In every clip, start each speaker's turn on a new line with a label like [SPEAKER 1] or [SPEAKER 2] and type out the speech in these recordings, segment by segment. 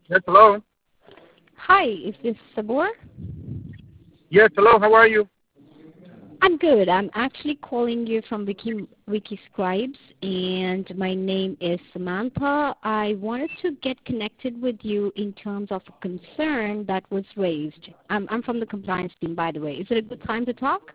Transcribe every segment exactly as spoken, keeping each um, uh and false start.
[SPEAKER 1] Yes, hello.
[SPEAKER 2] Hi, is this Sabor?
[SPEAKER 1] Yes, hello. How are you?
[SPEAKER 2] I'm good. I'm actually calling you from Wiki, Wiki Scribes, and my name is Samantha. I wanted to get connected with you in terms of a concern that was raised. I'm, I'm from the compliance team, by the way. Is it a good time to talk?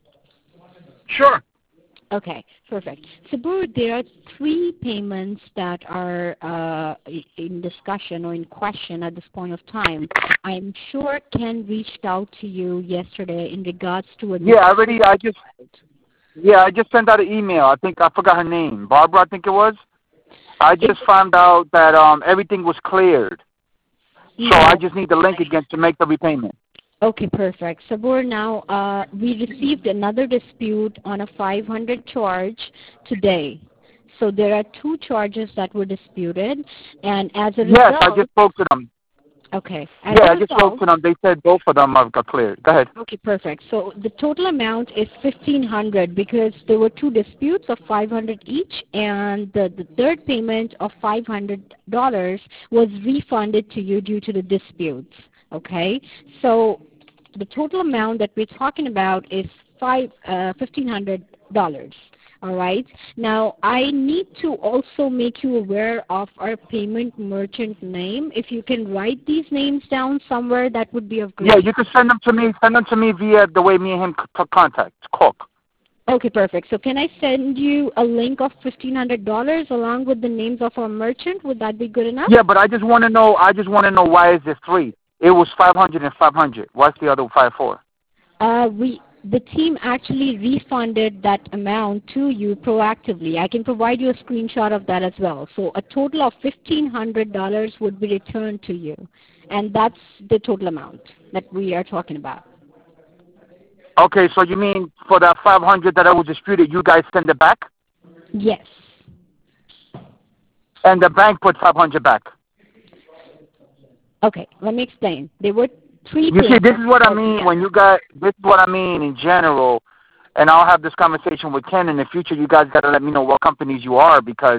[SPEAKER 1] Sure.
[SPEAKER 2] Okay, perfect. Sabur, there are three payments that are uh, in discussion or in question at this point of time. I'm sure Ken reached out to you yesterday in regards to a
[SPEAKER 1] Yeah, I
[SPEAKER 2] dispute.
[SPEAKER 1] already. I just. Yeah, I just sent out an email. I think I forgot her name. Barbara, I think it was. I
[SPEAKER 2] It,
[SPEAKER 1] just found out that um everything was cleared. So I
[SPEAKER 2] no.
[SPEAKER 1] just need the link again to make the repayment.
[SPEAKER 2] Okay, perfect. Sabur, now uh, we received another dispute on a five hundred charge today. So there are two charges that were disputed, and as a
[SPEAKER 1] Yes, I
[SPEAKER 2] result,
[SPEAKER 1] just spoke to them.
[SPEAKER 2] okay, as a
[SPEAKER 1] Yeah, I just spoke
[SPEAKER 2] result,
[SPEAKER 1] to them. They said both of them are got cleared. Go ahead.
[SPEAKER 2] okay, perfect. So the total amount is fifteen hundred because there were two disputes of five hundred each, and the, the third payment of five hundred dollars was refunded to you due to the disputes. Okay, so the total amount that we're talking about is five uh, fifteen hundred dollars. All right. Now, I need to also make you aware of our payment merchant name. If you can write these names down somewhere, that would be of
[SPEAKER 1] Yeah,
[SPEAKER 2] great.
[SPEAKER 1] you can send them to me. Send them to me via the way me and him c- contact. Cook.
[SPEAKER 2] Okay, perfect. So can I send you a link of fifteen hundred dollars along with the names of our merchant? Would that be good enough?
[SPEAKER 1] Yeah, but I just want to know. I just want to know why is it three? It was five hundred and five hundred. What's the other five for?
[SPEAKER 2] Uh, we the team actually refunded that amount to you proactively. I can provide you a screenshot of that as well. So a total of fifteen hundred dollars would be returned to you, and that's the total amount that we are talking about.
[SPEAKER 1] Okay, so you mean for that five hundred that I was disputed, you guys send it back,
[SPEAKER 2] Yes.
[SPEAKER 1] and the bank put five hundred back.
[SPEAKER 2] Okay. Let me explain. There were three
[SPEAKER 1] You see, this
[SPEAKER 2] payments
[SPEAKER 1] is what I mean when
[SPEAKER 2] altogether.
[SPEAKER 1] you got. This is what I mean in general, and I'll have this conversation with Ken in the future. You guys got to let me know what companies you are because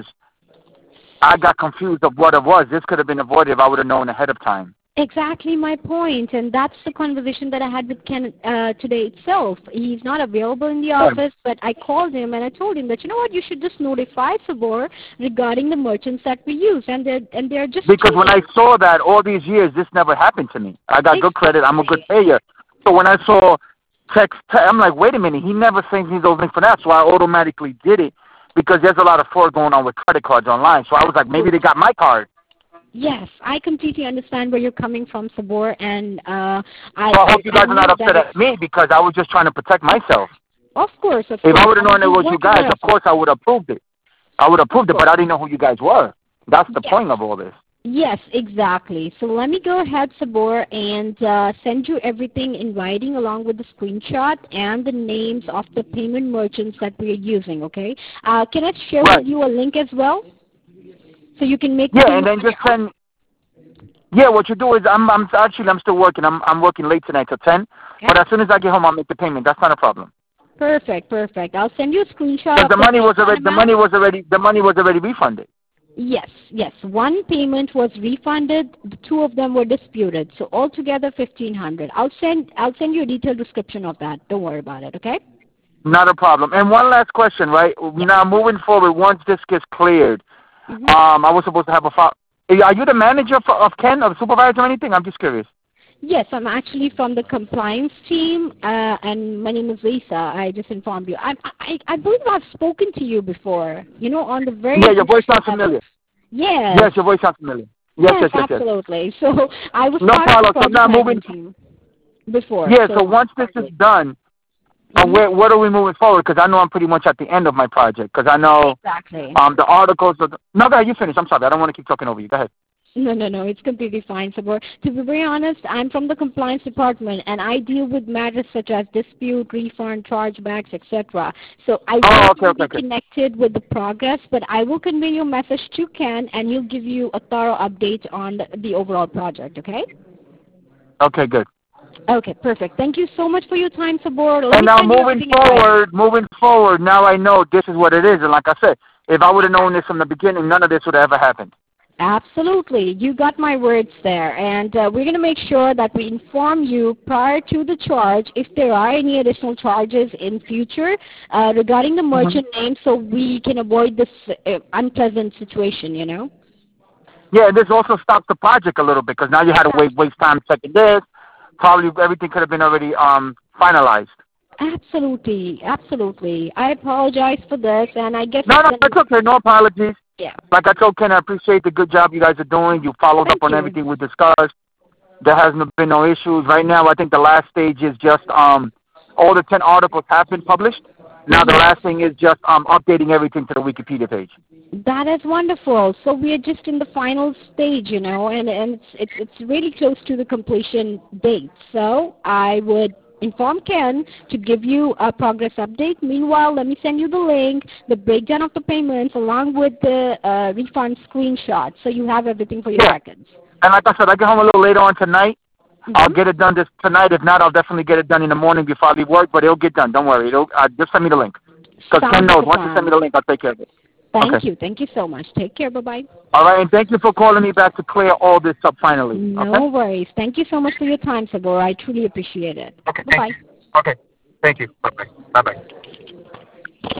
[SPEAKER 1] I got confused of what it was. This could have been avoided if I would have known ahead of time.
[SPEAKER 2] Exactly my point, and that's the conversation that I had with Ken uh, today itself. He's not available in the
[SPEAKER 1] Yeah.
[SPEAKER 2] office, but I called him and I told him that you know what, you should just notify Sabor regarding the merchants that we use, and they're and they're just
[SPEAKER 1] Because when I
[SPEAKER 2] cheating.
[SPEAKER 1] saw that all these years, this never happened to me. I got good credit. I'm a good
[SPEAKER 2] Exactly.
[SPEAKER 1] payer. So when I saw text, te- I'm like, wait a minute. He never sends me those links for that. So I automatically did it because there's a lot of fraud going on with credit cards online. So I was like, maybe
[SPEAKER 2] Good.
[SPEAKER 1] they got my card.
[SPEAKER 2] Yes, I completely understand where you're coming from, Sabor, and uh, I,
[SPEAKER 1] So I
[SPEAKER 2] I
[SPEAKER 1] hope you
[SPEAKER 2] I
[SPEAKER 1] guys are not
[SPEAKER 2] know that
[SPEAKER 1] upset
[SPEAKER 2] it's
[SPEAKER 1] at me because I was just trying to protect myself.
[SPEAKER 2] of course, of
[SPEAKER 1] If I
[SPEAKER 2] course,
[SPEAKER 1] would have
[SPEAKER 2] and
[SPEAKER 1] known it
[SPEAKER 2] we
[SPEAKER 1] was you
[SPEAKER 2] weren't
[SPEAKER 1] guys,
[SPEAKER 2] aware
[SPEAKER 1] of
[SPEAKER 2] of it.
[SPEAKER 1] course I would have approved it. I would have
[SPEAKER 2] Of
[SPEAKER 1] approved it, but
[SPEAKER 2] course.
[SPEAKER 1] I didn't know who you guys were. That's the
[SPEAKER 2] Yes.
[SPEAKER 1] point of all this.
[SPEAKER 2] Yes, exactly. So let me go ahead, Sabor, and uh, send you everything in writing along with the screenshot and the names of the payment merchants that we are using, okay? Uh, can I share with
[SPEAKER 1] Right.
[SPEAKER 2] you a link as well so you can make the
[SPEAKER 1] Yeah, and
[SPEAKER 2] payment
[SPEAKER 1] then
[SPEAKER 2] on
[SPEAKER 1] just
[SPEAKER 2] your own?
[SPEAKER 1] send. Yeah, what you do is I'm I'm actually I'm still working. I'm I'm working late tonight till ten.
[SPEAKER 2] Okay?
[SPEAKER 1] But as soon as I get home, I'll make the payment. That's not a problem.
[SPEAKER 2] Perfect, perfect. I'll send you a screenshot
[SPEAKER 1] Because
[SPEAKER 2] of
[SPEAKER 1] the
[SPEAKER 2] the
[SPEAKER 1] money was
[SPEAKER 2] refund
[SPEAKER 1] already the
[SPEAKER 2] amount.
[SPEAKER 1] money was already the money was already refunded.
[SPEAKER 2] Yes, yes. One payment was refunded. The two of them were disputed. So altogether fifteen hundred. I'll send I'll send you a detailed description of that. Don't worry about it, okay?
[SPEAKER 1] Not a problem. And one last question, right?
[SPEAKER 2] Yes.
[SPEAKER 1] Now moving forward, once this gets cleared,
[SPEAKER 2] Mhm.
[SPEAKER 1] um, I was supposed to have a file. Are you the manager for, of Ken or the supervisor or anything? I'm just curious.
[SPEAKER 2] Yes, I'm actually from the compliance team, uh, and my name is Lisa. I just informed you. I, I, I believe I've spoken to you before, you know, on the very
[SPEAKER 1] Yeah, your voice
[SPEAKER 2] initial
[SPEAKER 1] sounds
[SPEAKER 2] level.
[SPEAKER 1] familiar.
[SPEAKER 2] Yes,
[SPEAKER 1] Yes, your voice sounds familiar. Yes,
[SPEAKER 2] yes,
[SPEAKER 1] yes, yes, yes.
[SPEAKER 2] absolutely. So I was
[SPEAKER 1] No
[SPEAKER 2] part of the
[SPEAKER 1] problem. So
[SPEAKER 2] project
[SPEAKER 1] now moving.
[SPEAKER 2] management team before.
[SPEAKER 1] Yeah. So
[SPEAKER 2] So,
[SPEAKER 1] once this is done, uh,
[SPEAKER 2] hmm
[SPEAKER 1] where what are we moving forward? Because I know I'm pretty much at the end of my project. Because I know
[SPEAKER 2] exactly.
[SPEAKER 1] um the articles. Are the, no, go ahead. You finish. I'm sorry. I don't want to keep talking over you. Go ahead.
[SPEAKER 2] No, no, no. It's completely fine, Sabor. To be very honest, I'm from the compliance department, and I deal with matters such as dispute, refund, chargebacks, et cetera. So I
[SPEAKER 1] Oh,
[SPEAKER 2] will
[SPEAKER 1] okay,
[SPEAKER 2] not
[SPEAKER 1] okay,
[SPEAKER 2] be
[SPEAKER 1] okay.
[SPEAKER 2] connected with the progress, but I will convey your message to Ken, and he'll give you a thorough update on the, the overall project, okay?
[SPEAKER 1] Okay, good.
[SPEAKER 2] Okay, perfect. Thank you so much for your time, Sabor. Let
[SPEAKER 1] And
[SPEAKER 2] me
[SPEAKER 1] now
[SPEAKER 2] send you
[SPEAKER 1] moving
[SPEAKER 2] everything in writing.
[SPEAKER 1] forward, moving forward, now I know this is what it is. And like I said, if I would have known this from the beginning, none of this would have ever happened.
[SPEAKER 2] Absolutely. You got my words there. And uh, we're going to make sure that we inform you prior to the charge if there are any additional charges in future uh, regarding the
[SPEAKER 1] Mm-hmm.
[SPEAKER 2] merchant name so we can avoid this uh, unpleasant situation, you know?
[SPEAKER 1] Yeah, this also stopped the project a little bit because now you had to wait, waste time checking this. Probably everything could have been already um, finalized.
[SPEAKER 2] Absolutely. Absolutely. I apologize for this, and I guess
[SPEAKER 1] No,
[SPEAKER 2] it's
[SPEAKER 1] no,
[SPEAKER 2] going
[SPEAKER 1] it's
[SPEAKER 2] to,
[SPEAKER 1] okay. No apologies.
[SPEAKER 2] yeah.
[SPEAKER 1] Like I told Ken, I appreciate the good job you guys are doing. You followed up
[SPEAKER 2] Thank
[SPEAKER 1] on
[SPEAKER 2] you.
[SPEAKER 1] everything we discussed. There has not been no issues. Right now, I think the last stage is just um, all the ten articles have been published. Now the
[SPEAKER 2] Yes.
[SPEAKER 1] last thing is just um, updating everything to the Wikipedia page.
[SPEAKER 2] That is wonderful. So we are just in the final stage, you know, and, and it's, it's, it's really close to the completion date. So I would inform Ken to give you a progress update. Meanwhile, let me send you the link, the breakdown of the payments, along with the uh, refund screenshot, so you have everything for your
[SPEAKER 1] Yeah.
[SPEAKER 2] records.
[SPEAKER 1] And like I said, I get home a little later on tonight.
[SPEAKER 2] Mm-hmm.
[SPEAKER 1] I'll get it done this tonight. If not, I'll definitely get it done in the morning before I leave work. But it'll get done. Don't worry. It'll uh, just send me the link. Because Ken
[SPEAKER 2] Sounds like
[SPEAKER 1] knows.
[SPEAKER 2] a
[SPEAKER 1] Once you send me the
[SPEAKER 2] plan.
[SPEAKER 1] link, I'll take care of it.
[SPEAKER 2] Thank
[SPEAKER 1] Okay.
[SPEAKER 2] you. Thank you so much. Take care. Bye-bye.
[SPEAKER 1] All right. And thank you for calling me back to clear all this up finally.
[SPEAKER 2] No
[SPEAKER 1] Okay.
[SPEAKER 2] worries. Thank you so much for your time, Sabor. I truly appreciate it.
[SPEAKER 1] Okay.
[SPEAKER 2] Bye-bye.
[SPEAKER 1] Thank you. Okay. Thank you. Bye bye. Bye bye.